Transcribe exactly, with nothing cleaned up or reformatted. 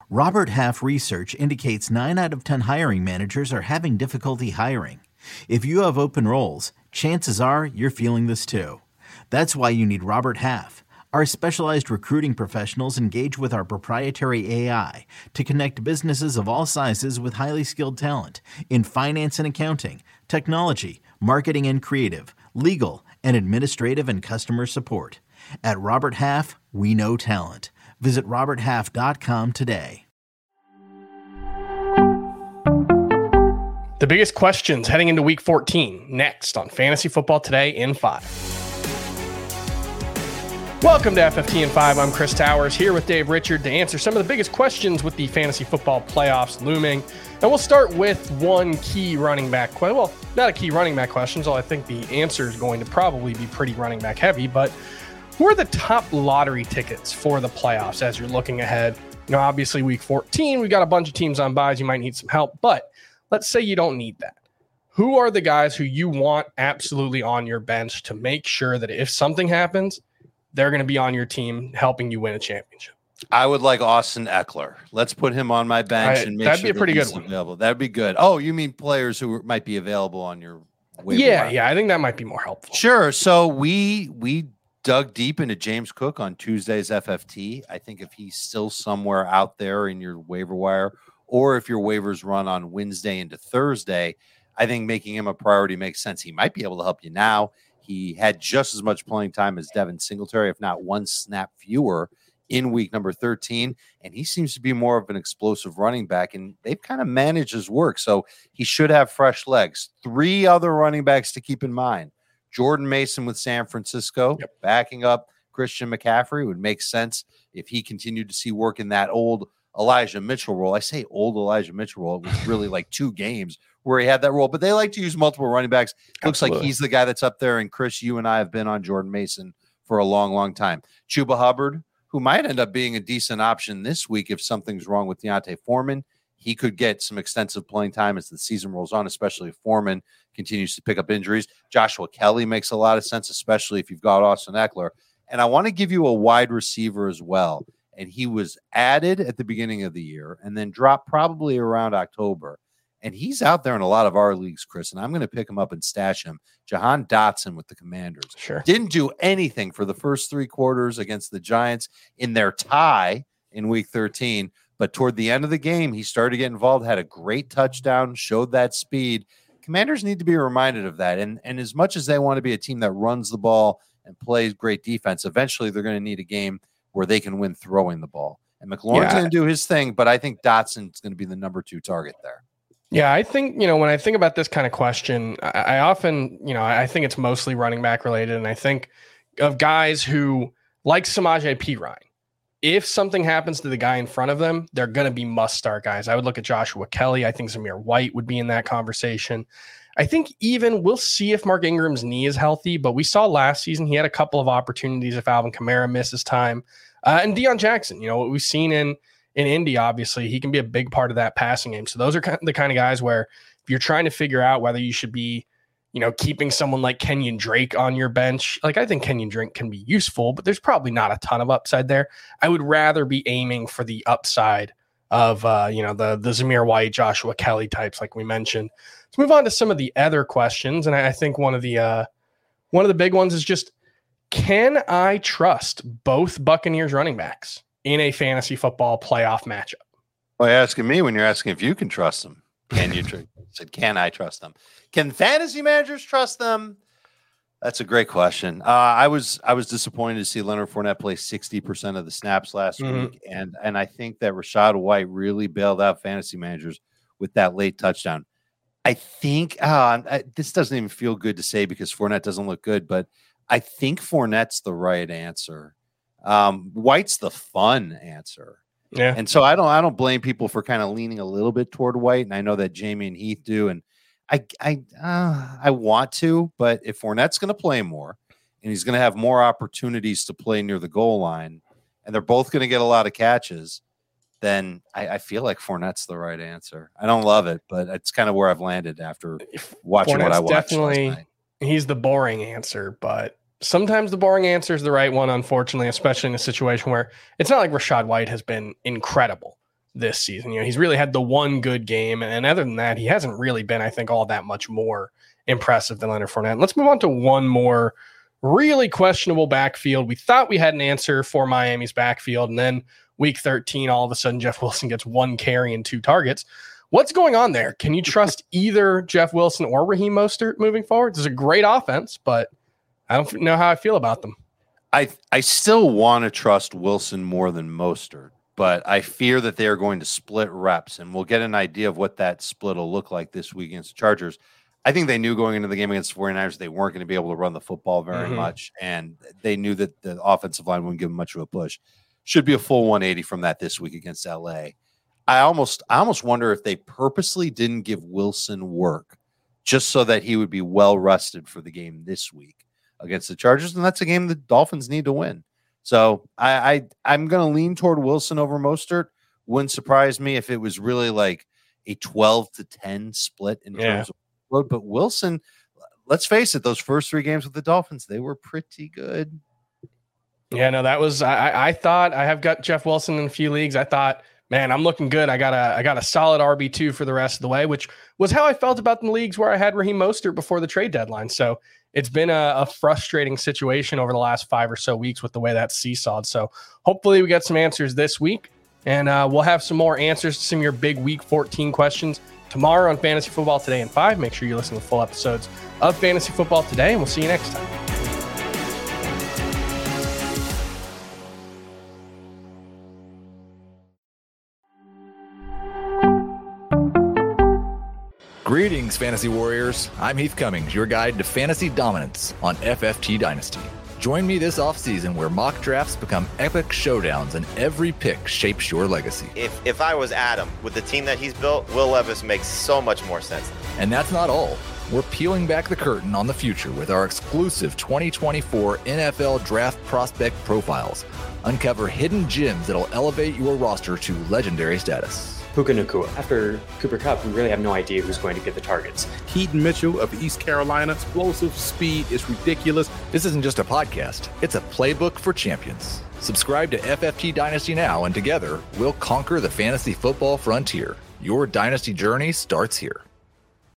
Robert Half research indicates nine out of ten hiring managers are having difficulty hiring. If you have open roles, chances are you're feeling this too. That's why you need Robert Half. Our specialized recruiting professionals engage with our proprietary A I to connect businesses of all sizes with highly skilled talent in finance and accounting, technology, marketing and creative, legal, and administrative and customer support. At Robert Half, we know talent. Visit robert half dot com today. The biggest questions heading into week fourteen, next on Fantasy Football Today in five. Welcome to F F T in five. I'm Chris Towers here with Dave Richard to answer some of the biggest questions with the fantasy football playoffs looming. And we'll start with one key running back question. Well, not a key running back question, so I think the answer is going to probably be pretty running back heavy. But who are the top lottery tickets for the playoffs as you're looking ahead? You know, obviously week fourteen, we've got a bunch of teams on buys. You might need some help, but let's say you don't need that. Who are the guys who you want absolutely on your bench to make sure that if something happens, they're going to be on your team helping you win a championship? I would like Austin Eckler. Let's put him on my bench Right, and make that'd sure be a pretty that good he's one. available. That'd be good. Oh, you mean players who might be available on your waiver Yeah, wire? yeah, I think that might be more helpful. Sure. So we we dug deep into James Cook on Tuesday's F F T. I think if he's still somewhere out there in your waiver wire, or if your waivers run on Wednesday into Thursday, I think making him a priority makes sense. He might be able to help you now. He had just as much playing time as Devin Singletary, if not one snap fewer in week number thirteen. And he seems to be more of an explosive running back, and they've kind of managed his work. So he should have fresh legs. Three other running backs to keep in mind. Jordan Mason with San Francisco, Yep. backing up Christian McCaffrey would make sense if he continued to see work in that old Elijah Mitchell role. I say old Elijah Mitchell role. It was really like two games where he had that role, but they like to use multiple running backs. Looks Absolutely. like he's the guy that's up there. And Chris, you and I have been on Jordan Mason for a long, long time. Chuba Hubbard, who might end up being a decent option this week if something's wrong with Deontay Foreman. He could get some extensive playing time as the season rolls on, especially if Foreman continues to pick up injuries. Joshua Kelly makes a lot of sense, especially if you've got Austin Eckler. And I want to give you a wide receiver as well. And he was added at the beginning of the year and then dropped probably around October. And he's out there in a lot of our leagues, Chris, and I'm going to pick him up and stash him. Jahan Dotson with the Commanders. Sure. Didn't do anything for the first three quarters against the Giants in their tie in week thirteen. But toward the end of the game, he started to get involved, had a great touchdown, showed that speed. Commanders need to be reminded of that. And, and as much as they want to be a team that runs the ball and plays great defense, eventually they're going to need a game where they can win throwing the ball. And McLaurin's Yeah. going to do his thing, but I think Dotson's going to be the number two target there. Yeah, I think, you know, when I think about this kind of question, I, I often, you know, I think it's mostly running back related. And I think of guys who, like Samaje Perine, if something happens to the guy in front of them, they're going to be must-start guys. I would look at Joshua Kelly. I think Zamir White would be in that conversation. I think even we'll see if Mark Ingram's knee is healthy, but we saw last season he had a couple of opportunities if Alvin Kamara misses time. Uh, and Deion Jackson, you know, what we've seen in in Indy, obviously, he can be a big part of that passing game. So those are kind of the kind of guys where if you're trying to figure out whether you should be, you know, keeping someone like Kenyon Drake on your bench, like I think Kenyon Drake can be useful, but there's probably not a ton of upside there. I would rather be aiming for the upside of, uh, you know, the, the Zamir White, Joshua Kelly types, like we mentioned. Let's move on to some of the other questions. And I, I think one of the, uh, one of the big ones is just, can I trust both Buccaneers running backs in a fantasy football playoff matchup? Well, you're asking me when you're asking if you can trust them. Can you tr- said, can I trust them? Can fantasy managers trust them? That's a great question. Uh, I was I was disappointed to see Leonard Fournette play sixty percent of the snaps last Mhm. week, and and I think that Rachaad White really bailed out fantasy managers with that late touchdown. I think uh, I, this doesn't even feel good to say because Fournette doesn't look good, but I think Fournette's the right answer. Um, White's the fun answer. Yeah. And so I don't I don't blame people for kind of leaning a little bit toward White, and I know that Jamie and Heath do, and I I uh, I want to, but if Fournette's going to play more, and he's going to have more opportunities to play near the goal line, and they're both going to get a lot of catches, then I, I feel like Fournette's the right answer. I don't love it, but it's kind of where I've landed after watching what I Fournette's watched definitely, last night. He's the boring answer, but sometimes the boring answer is the right one, unfortunately, especially in a situation where it's not like Rachaad White has been incredible. this season. You know, he's really had the one good game, and other than that, he hasn't really been, I think, all that much more impressive than Leonard Fournette. Let's move on to one more really questionable backfield. We thought we had an answer for Miami's backfield, and then week thirteen, all of a sudden, Jeff Wilson gets one carry and two targets. What's going on there? Can you trust either Jeff Wilson or Raheem Mostert moving forward? It's a great offense, but I don't know how I feel about them. I I still want to trust Wilson more than Mostert, but I fear that they are going to split reps, and we'll get an idea of what that split will look like this week against the Chargers. I think they knew going into the game against the 49ers they weren't going to be able to run the football very mm-hmm. much, and they knew that the offensive line wouldn't give them much of a push. Should be a full one eighty from that this week against L A. I almost I almost wonder if they purposely didn't give Wilson work just so that he would be well rested for the game this week against the Chargers, and that's a game the Dolphins need to win. So I, I I'm going to lean toward Wilson over Mostert. Wouldn't surprise me if it was really like a twelve to ten split in yeah. terms of load. But Wilson, let's face it, those first three games with the Dolphins, they were pretty good. Yeah, no, that was I, I thought I have got Jeff Wilson in a few leagues. I thought, man, I'm looking good. I got a I got a solid R B two for the rest of the way, which was how I felt about the leagues where I had Raheem Mostert before the trade deadline. So it's been a, a frustrating situation over the last five or so weeks with the way that's seesawed. So hopefully we get some answers this week, and uh, we'll have some more answers to some of your big week fourteen questions tomorrow on Fantasy Football Today in five. Make sure you listen to full episodes of Fantasy Football Today, and we'll see you next time. Greetings, Fantasy Warriors. I'm Heath Cummings, your guide to fantasy dominance on F F T Dynasty. Join me this offseason where mock drafts become epic showdowns and every pick shapes your legacy. If if I was Adam, with the team that he's built, Will Levis makes so much more sense. And that's not all. We're peeling back the curtain on the future with our exclusive twenty twenty-four N F L Draft Prospect Profiles. Uncover hidden gems that'll elevate your roster to legendary status. Puka Nacua. After Cooper Kupp, we really have no idea who's going to get the targets. Keaton Mitchell of East Carolina, explosive speed is ridiculous. This isn't just a podcast, it's a playbook for champions. Subscribe to F F T Dynasty now, and together, we'll conquer the fantasy football frontier. Your dynasty journey starts here.